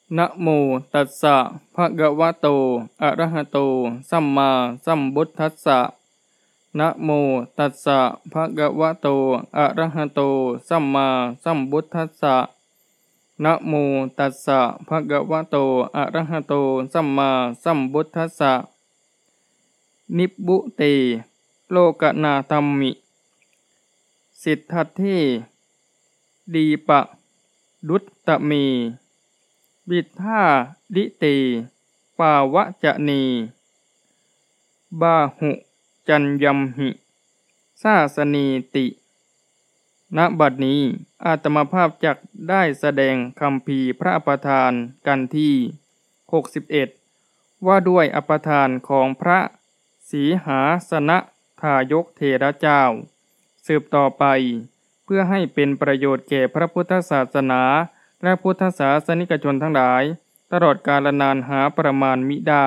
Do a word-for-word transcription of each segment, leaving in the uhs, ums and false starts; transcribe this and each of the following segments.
นะโมตัสสะภะคะวะโตอะระหะโตสัมมาสัมพุทธัสสะนะโมตัสสะภะคะวะโตอะระหะโตสัมมาสัมพุทธัสสะนะโมตัสสะภะคะวะโตอะระหะโตสัมมาสัมพุทธัสสะนิบบุเตโลกนาธัมมิสิทธัตถิดีปะดุตตะเมวิทธาลิเตปาวะจะเนบาหุจัญญัมหิสาสเนติณบัดนี้อาตมาภาพจักได้แสดงคัมภีร์พระอภทานกันที่หกสิบเอ็ดว่าด้วยอภทานของพระสีหาสนะทายกเถระเจ้าสืบต่อไปเพื่อให้เป็นประโยชน์แก่พระพุทธศาสนาและพุทธศาสนิกชนทั้งหลายตลอดกาลนานหาประมาณมิได้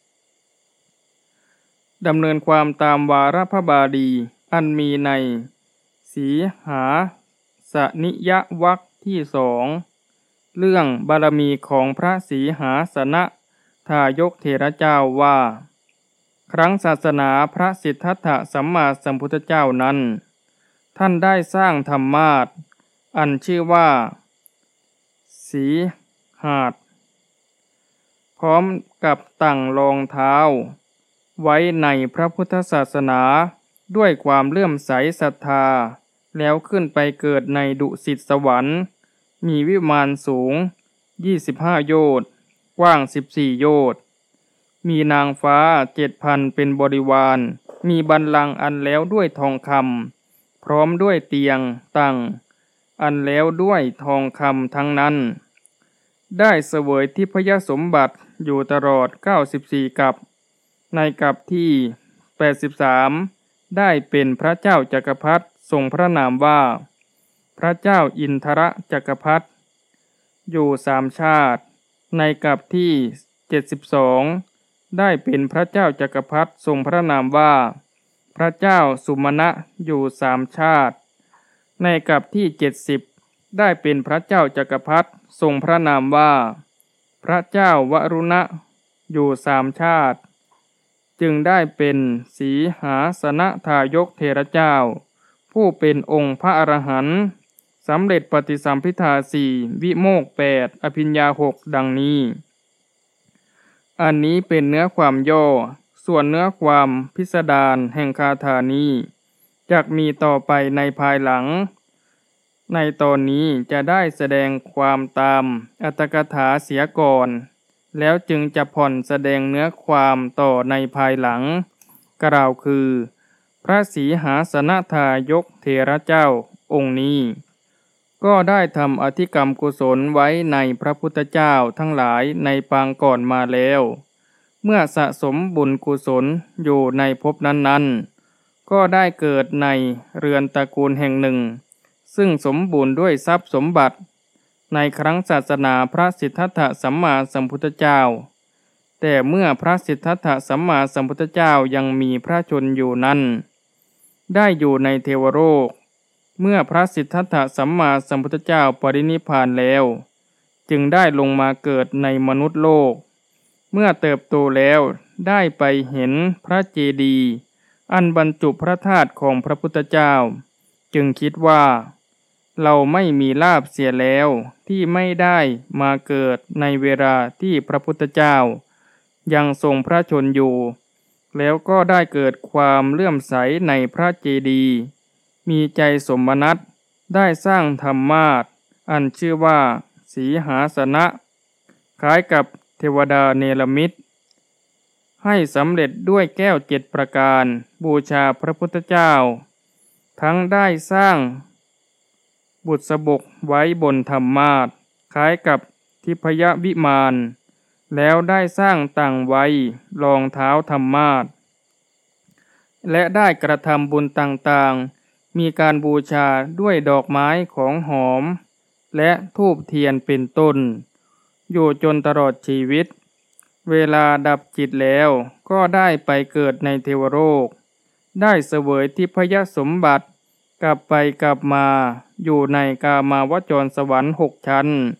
ดำเนินความตามวาระพระบาลีอันมีในสีหาสนิยวรรคที่สองเรื่องบารมีของพระสีหาสนะทายกเถระเจ้าว่าครั้งศาสนาพระสิทธัตถะสัมมาสัมพุทธเจ้านั้นท่านได้สร้างธรรมาสน์อันชื่อว่าสีหาสน์พร้อมกับตั้งรองเท้าไว้ในพระพุทธศาสนาด้วยความเลื่อมใสศรัทธาแล้วขึ้นไปเกิดในดุสิตสวรรค์มีวิมานสูงยี่สิบห้าโยชน์กว้างสิบสี่โยชน์มีนางฟ้าเจ็ดพันเป็นบริวารมีบัลลังก์อันแล้วด้วยทองคำพร้อมด้วยเตียงตั้งอันแล้วด้วยทองคำทั้งนั้นได้เสวยทิพยสมบัติอยู่ตลอดเก้าสิบสี่กัปในกัปที่แปดสิบสามได้เป็นพระเจ้าจักรพรรดิทรงพระนามว่าพระเจ้าอินทรจักรพรรดิอยู่สามชาติในกัปที่เจ็ดสิบสองได้เป็นพระเจ้าจักรพรรดิทรงพระนามว่าพระเจ้าสุมาณะอยู่สามชาติในกัปที่เจ็ดสิบได้เป็นพระเจ้าจักรพรรดิทรงพระนามว่าพระเจ้าวรุณะอยู่สามชาติจึงได้เป็นสีหาสนะทายกเถระเจ้าผู้เป็นองค์พระอรหันต์สำเร็จปฏิสัมภิทาสี่วิโมกข์แปดอภิญญาหกดังนี้อันนี้เป็นเนื้อความย่อส่วนเนื้อความพิสดารแห่งคาถานี้จักมีต่อไปในภายหลังในตอนนี้จะได้แสดงความตามอรรถกถาเสียก่อนแล้วจึงจะผ่อนแสดงเนื้อความต่อในภายหลังกล่าวคือพระสีหาสนะทายกเถระเจ้าองค์นี้ก็ได้ทำอธิกรรมกุศลไว้ในพระพุทธเจ้าทั้งหลายในปางก่อนมาแล้วเมื่อสะสมบุญกุศลอยู่ในภพนั้นๆก็ได้เกิดในเรือนตระกูลแห่งหนึ่งซึ่งสมบูรณ์ด้วยทรัพย์สมบัติในครั้งศาสนาพระสิทธัตถะสัมมาสัมพุทธเจ้าแต่เมื่อพระสิทธัตถะสัมมาสัมพุทธเจ้ายังมีพระชนอยู่นั้นได้อยู่ในเทวโลกเมื่อพระสิทธัตถะสัมมาสัมพุทธเจ้าปรินิพพานแล้วจึงได้ลงมาเกิดในมนุษย์โลกเมื่อเติบโตแล้วได้ไปเห็นพระเจดีย์อันบรรจุพระธาตุของพระพุทธเจ้าจึงคิดว่าเราไม่มีลาภเสียแล้วที่ไม่ได้มาเกิดในเวลาที่พระพุทธเจ้ายังทรงพระชนอยู่แล้วก็ได้เกิดความเลื่อมใสในพระเจดีย์มีใจสมนัสได้สร้างธรรมาสน์อันชื่อว่าสีหาสนะคล้ายกับเทวดาเนรมิตให้สำเร็จด้วยแก้วเจ็ดประการบูชาพระพุทธเจ้าทั้งได้สร้างบุษบกไว้บนธรรมาสน์คล้ายกับทิพยวิมานแล้วได้สร้างตั้งไว้รองเท้าธรรมาสน์และได้กระทำบุญต่างๆมีการบูชาด้วยดอกไม้ของหอมและธูปเทียนเป็นต้นอยู่จนตลอดชีวิตเวลาดับจิตแล้วก็ได้ไปเกิดในเทวโลกได้เสวยทิพยสมบัติกลับไปกลับมาอยู่ในกามาวจรสวรรค์หกชั้น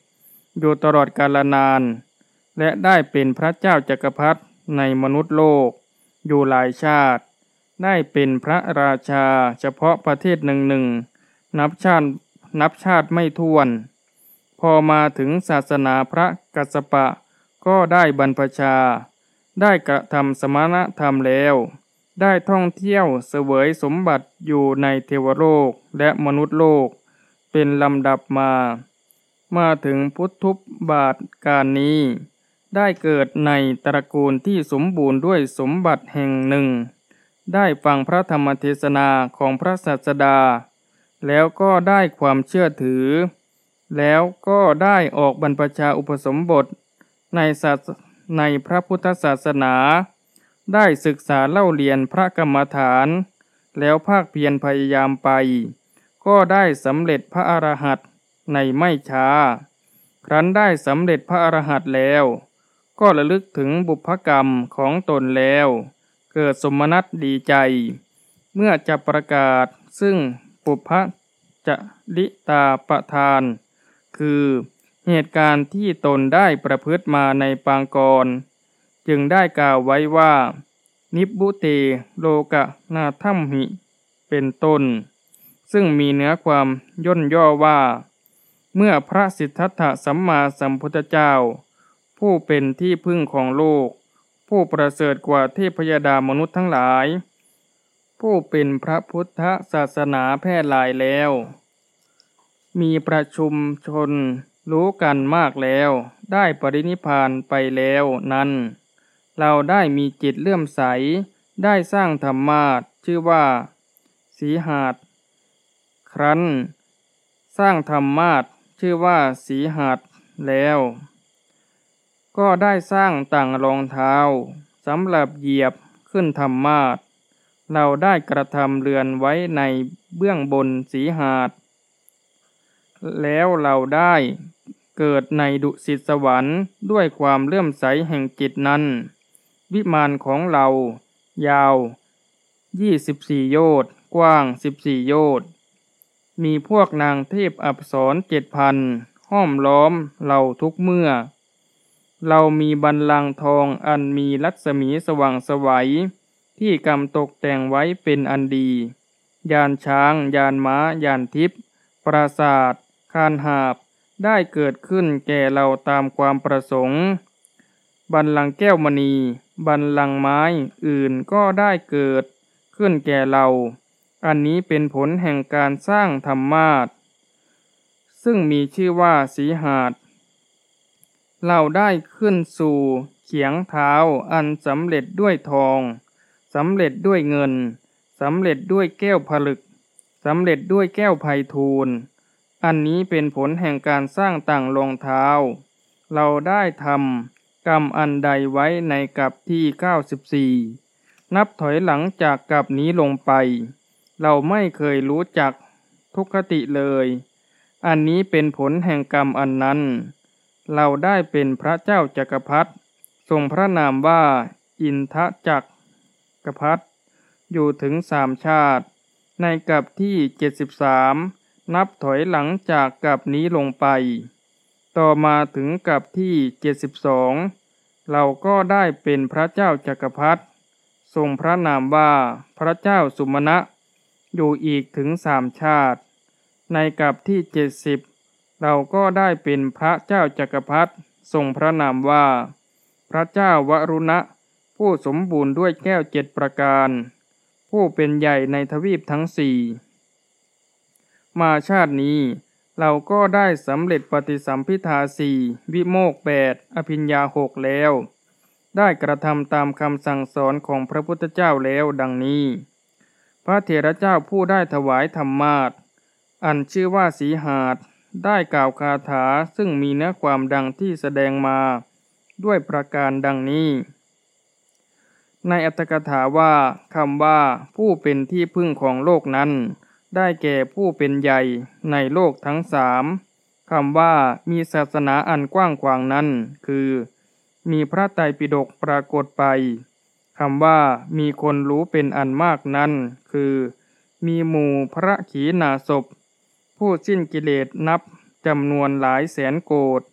อยู่ตลอดกาลนานและได้เป็นพระเจ้าจักรพรรดิในมนุษย์โลกอยู่หลายชาติได้เป็นพระราชาเฉพาะประเทศหนึ่งๆนับชาตินับชาติไม่ถ้วนพอมาถึงศาสนาพระกัสสปะก็ได้บรรพชาได้กระทำสมณธรรมแล้วได้ท่องเที่ยวเสวยสมบัติอยู่ในเทวโลกและมนุษย์โลกเป็นลำดับมามาถึงพุทธุบาทการนี้ได้เกิดในตระกูลที่สมบูรณ์ด้วยสมบัติแห่งหนึ่งได้ฟังพระธรรมเทศนาของพระศาสดาแล้วก็ได้ความเชื่อถือแล้วก็ได้ออกบรรพชาอุปสมบทในศาสในพระพุทธศาสนาได้ศึกษาเล่าเรียนพระกรรมฐานแล้วภาคเพียรพยายามไปก็ได้สำเร็จพระอรหันต์ในไม่ช้าครั้นได้สำเร็จพระอรหันต์แล้วก็ระลึกถึงบุพกรรมของตนแล้วเกิดสมนัสดีใจเมื่อจะประกาศซึ่งปุพพจริตาประทานคือเหตุการณ์ที่ตนได้ประพฤติมาในปางก่อนจึงได้กล่าวไว้ว่านิบบุเตโลกนาทัมหิเป็นต้นซึ่งมีเนื้อความย่นย่อว่าเมื่อพระสิทธัตถะสัมมาสัมพุทธเจ้าผู้เป็นที่พึ่งของโลกผู้ประเสริฐกว่าเทพยดามนุษย์ทั้งหลายผู้เป็นพระพุทธศาสนาแพร่หลายแล้วมีประชุมชนรู้กันมากแล้วได้ปรินิพพานไปแล้วนั้นเราได้มีจิตเลื่อมใสได้สร้างธรรมาสน์ชื่อว่าสีหาสน์ครั้นสร้างธรรมาสน์ชื่อว่าสีหาสน์แล้วก็ได้สร้างต่างรองเท้าสำหรับเหยียบขึ้นธรรมาสน์เราได้กระทำเรือนไว้ในเบื้องบนสีหาสน์แล้วเราได้เกิดในดุสิตสวรรค์ด้วยความเลื่อมใสแห่งจิตนั้นวิมานของเรายาวยี่สิบสี่โยชน์กว้างสิบสี่โยชน์มีพวกนางเทพอัปสรเจ็ดพันห้อมล้อมเราทุกเมื่อเรามีบัลลังก์ทองอันมีรัศมีสว่างไสวที่กำตกแต่งไว้เป็นอันดียานช้างยานม้ายานทิพย์ปราสาทคานหาบได้เกิดขึ้นแก่เราตามความประสงค์บัลลังก์แก้วมณีบัลลังก์ไม้อื่นก็ได้เกิดขึ้นแก่เราอันนี้เป็นผลแห่งการสร้างธรรมาสน์ซึ่งมีชื่อว่าสีหาสน์เราได้ขึ้นสู่เขียงเท้าอันสำเร็จด้วยทองสำเร็จด้วยเงินสำเร็จด้วยแก้วผลึกสำเร็จด้วยแก้วไพฑูรย์อันนี้เป็นผลแห่งการสร้างต่างรองเท้าเราได้ทำกรรมอันใดไว้ในกัปที่เก้าสิบสี่นับถอยหลังจากกัปนี้ลงไปเราไม่เคยรู้จักทุกขติเลยอันนี้เป็นผลแห่งกรรมอันนั้นเราได้เป็นพระเจ้าจักรพรรดิทรงพระนามว่าอินทจักรพรรดิอยู่ถึงสามชาติในกัปที่เจ็ดสิบสามนับถอยหลังจากกัปนี้ลงไปต่อมาถึงกัปที่เจ็ดสิบสองเราก็ได้เป็นพระเจ้าจักรพรรดิทรงพระนามว่าพระเจ้าสุมาณะอยู่อีกถึงสามชาติในกัปที่เจ็ดสิบเราก็ได้เป็นพระเจ้าจักรพรรดิทรงพระนามว่าพระเจ้าวรุณะผู้สมบูรณ์ด้วยแก้วเจ็ดประการผู้เป็นใหญ่ในทวีปทั้งสี่มาชาตินี้เราก็ได้สำเร็จปฏิสัมภิทาสี่วิโมกข์แปดอภิญญาหกแล้วได้กระทำตามคำสั่งสอนของพระพุทธเจ้าแล้วดังนี้พระเถระเจ้าผู้ได้ถวายธรรมาสน์อันชื่อว่าสีหาสน์ได้กล่าวคาถาซึ่งมีเนื้อความดังที่แสดงมาด้วยประการดังนี้ในอรรถกถาว่าคำว่าผู้เป็นที่พึ่งของโลกนั้นได้แก่ผู้เป็นใหญ่ในโลกทั้งสามคำว่ามีศาสนาอันกว้างขวางนั้นคือมีพระไตรปิฎกปรากฏไปคำว่ามีคนรู้เป็นอันมากนั้นคือมีหมู่พระขีณาสพผู้สิ้นกิเลสนับจำนวนหลายแสนโกฏ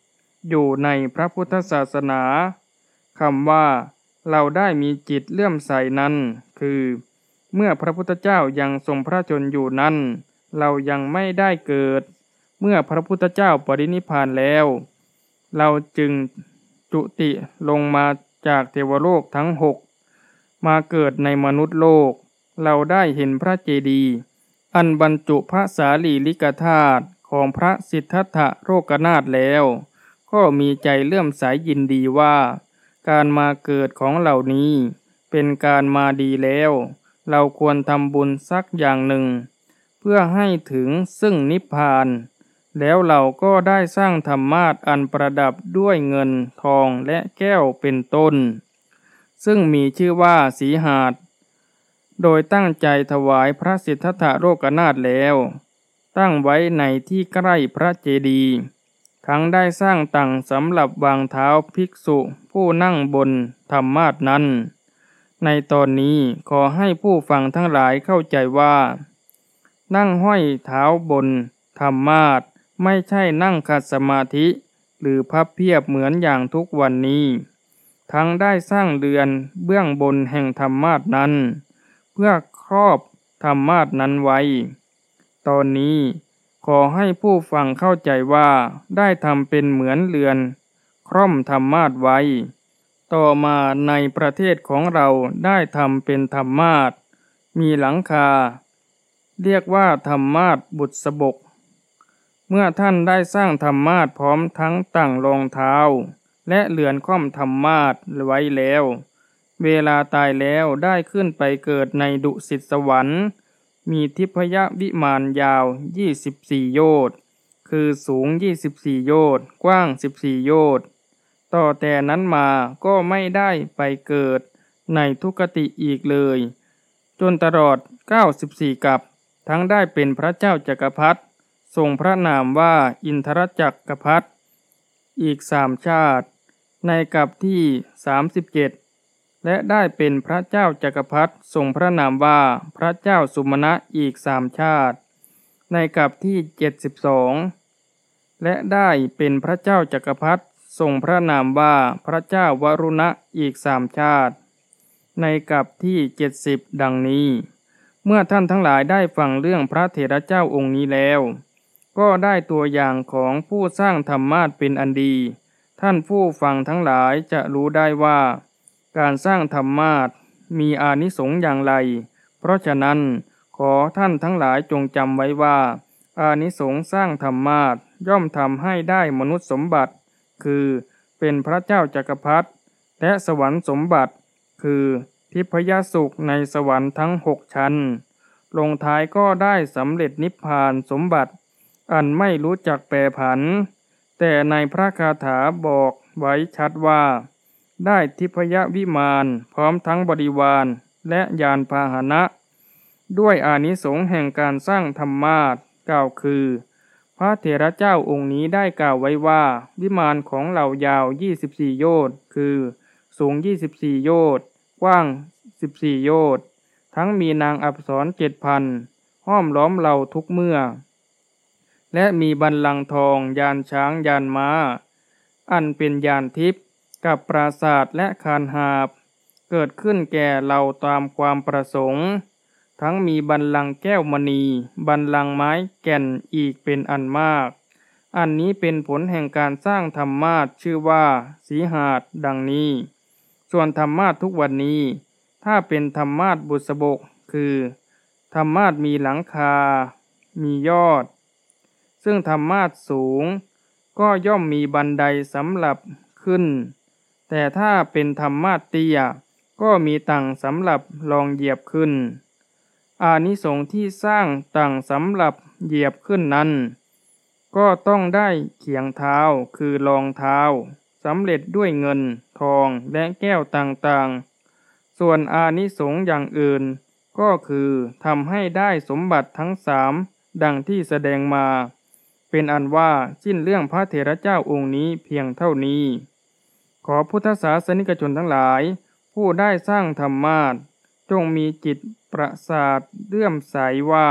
อยู่ในพระพุทธศาสนาคำว่าเราได้มีจิตเลื่อมใสนั้นคือเมื่อพระพุทธเจ้ายังทรงพระชนม์อยู่นั้นเรายังไม่ได้เกิดเมื่อพระพุทธเจ้าปรินิพพานแล้วเราจึงจุติลงมาจากเทวโลกทั้งหกมาเกิดในมนุษย์โลกเราได้เห็นพระเจดีย์อันบรรจุพระสารีริกธาตุของพระสิทธัตถโรกนาถแล้วก็มีใจเลื่อมใสยินดีว่าการมาเกิดของเหล่านี้เป็นการมาดีแล้วเราควรทำบุญสักอย่างหนึ่งเพื่อให้ถึงซึ่งนิพพานแล้วเราก็ได้สร้างธรรมาสน์อันประดับด้วยเงินทองและแก้วเป็นต้นซึ่งมีชื่อว่าสีหาสน์โดยตั้งใจถวายพระสิทธัตถโรกนาถแล้วตั้งไว้ในที่ใกล้พระเจดีย์ทั้งได้สร้างตั่งสำหรับวางเท้าภิกษุผู้นั่งบนธรรมาสน์นั้นในตอนนี้ขอให้ผู้ฟังทั้งหลายเข้าใจว่านั่งห้อยเท้าบนธรรมาสน์ไม่ใช่นั่งขัดสมาธิหรือพับเพียบเหมือนอย่างทุกวันนี้ทั้งได้สร้างเรือนเบื้องบนแห่งธรรมาสน์นั้นเพื่อครอบธรรมาสน์นั้นไว้ตอนนี้ขอให้ผู้ฟังเข้าใจว่าได้ทำเป็นเหมือนเรือนคร่อมธรรมาสน์ไว้ต่อมาในประเทศของเราได้ทำเป็นธรรมาสน์มีหลังคาเรียกว่าธรรมาสน์บุษบกเมื่อท่านได้สร้างธรรมาสน์พร้อมทั้งตั้งรองเท้าและเรือนค่อมธรรมาสน์ไว้แล้วเวลาตายแล้วได้ขึ้นไปเกิดในดุสิตสวรรค์มีทิพยวิมานยาวยี่สิบสี่โยชน์คือสูงยี่สิบสี่โยชน์กว้างสิบสี่โยชน์ต่อแต่นั้นมาก็ไม่ได้ไปเกิดในทุกติอีกเลยจนตลอดเก้าสิบสี่กัปทั้งได้เป็นพระเจ้าจักรพรรดิทรงพระนามว่าอินทรจักรพรรดิอีกสามชาติในกัปที่สามสิบเจ็ดและได้เป็นพระเจ้าจักรพรรดิทรงพระนามว่าพระเจ้าสุมาณะอีกสามชาติในกัปที่เจ็ดสิบสองและได้เป็นพระเจ้าจักรพรรดิทรงพระนามว่าพระเจ้าวรุณะอีกสามชาติในกัปที่เจ็ดสิบดังนี้เมื่อท่านทั้งหลายได้ฟังเรื่องพระเถระเจ้าองค์นี้แล้วก็ได้ตัวอย่างของผู้สร้างธรรมาสน์เป็นอันดีท่านผู้ฟังทั้งหลายจะรู้ได้ว่าการสร้างธรรมาสน์มีอานิสงส์อย่างไรเพราะฉะนั้นขอท่านทั้งหลายจงจำไว้ว่าอานิสงส์สร้างธรรมาสน์ย่อมทำให้ได้มนุษย์สมบัติคือเป็นพระเจ้าจักรพรรดิและสวรรค์สมบัติคือทิพยสุขในสวรรค์ทั้งหกชั้นลงท้ายก็ได้สำเร็จนิพพานสมบัติอันไม่รู้จักแปรผันแต่ในพระคาถาบอกไว้ชัดว่าได้ทิพยวิมานพร้อมทั้งบริวารและยานพาหนะด้วยอานิสงส์แห่งการสร้างธรรมาสน์กล่าวคือพระเถระเจ้าองค์นี้ได้กล่าวไว้ว่าวิมานของเรายาวยี่สิบสี่โยชน์คือสูงยี่สิบสี่โยชน์กว้างสิบสี่โยชน์ทั้งมีนางอัปสร เจ็ดพัน ห้อมล้อมเราทุกเมื่อและมีบัลลังก์ทองยานช้างยานม้าอันเป็นยานทิพย์กับปราสาทและคานหาบเกิดขึ้นแก่เราตามความประสงค์ทั้งมีบัลลังก์แก้วมณีบัลลังก์ไม้แก่นอีกเป็นอันมากอันนี้เป็นผลแห่งการสร้างธรรมาสน์ชื่อว่าสีหาสน์ดังนี้ส่วนธรรมาสน์ทุกวันนี้ถ้าเป็นธรรมาสน์บุษบกคือธรรมาสน์มีหลังคามียอดซึ่งธรรมาสน์สูงก็ย่อมมีบันไดสำหรับขึ้นแต่ถ้าเป็นธรรมาสน์เตี้ยก็มีตั่งสำหรับรองเหยียบขึ้นอานิสงส์ที่สร้างตั่งสำหรับเหยียบขึ้นนั้นก็ต้องได้เขียงเท้าคือรองเท้าสำเร็จด้วยเงินทองและแก้วต่างๆส่วนอานิสงส์อย่างอื่นก็คือทำให้ได้สมบัติทั้งสามดังที่แสดงมาเป็นอันว่าสิ้นเรื่องพระเถระเจ้าองค์นี้เพียงเท่านี้ขอพุทธศาสนิกชนทั้งหลายผู้ได้สร้างธรรมาสน์จงมีจิตประสาทเลื่อมใสว่า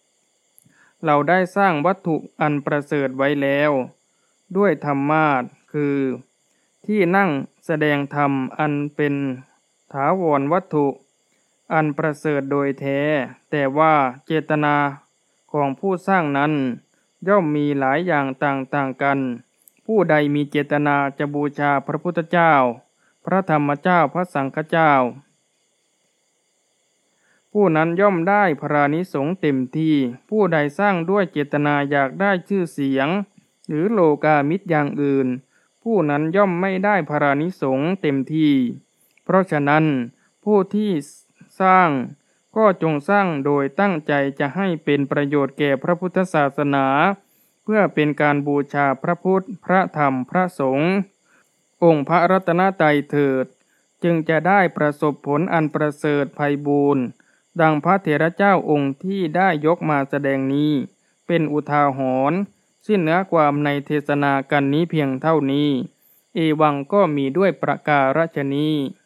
เราได้สร้างวัตถุอันประเสริฐไว้แล้วด้วยธรรมาสน์คือ ที่นั่งแสดงธรรมอันเป็นถาวรวัตถุอันประเสริฐโดยแท้แต่ว่าเจตนาของผู้สร้างนั้นย่อมมีหลายอย่างต่างๆกันผู้ใดมีเจตนาจะบูชาพระพุทธเจ้าพระธรรมเจ้าพระสังฆเจ้าผู้นั้นย่อมได้พรานิสงส์เต็มที่ผู้ใดสร้างด้วยเจตนาอยากได้ชื่อเสียงหรือโลกามิตรอย่างอื่นผู้นั้นย่อมไม่ได้พรานิสงส์เต็มที่เพราะฉะนั้นผู้ที่สร้างก็จงสร้างโดยตั้งใจจะให้เป็นประโยชน์แก่พระพุทธศาสนาเพื่อเป็นการบูชาพระพุทธพระธรรมพระสงฆ์องค์พระรัตนตรัยเถิดจึงจะได้ประสบผลอันประเสริฐไพบูรณ์ดังพระเถระเจ้าองค์ที่ได้ยกมาแสดงนี้เป็นอุทาหรณ์สิ้นเนื้อความในเทศนากันนี้เพียงเท่านี้เอวังก็มีด้วยประการฉนี้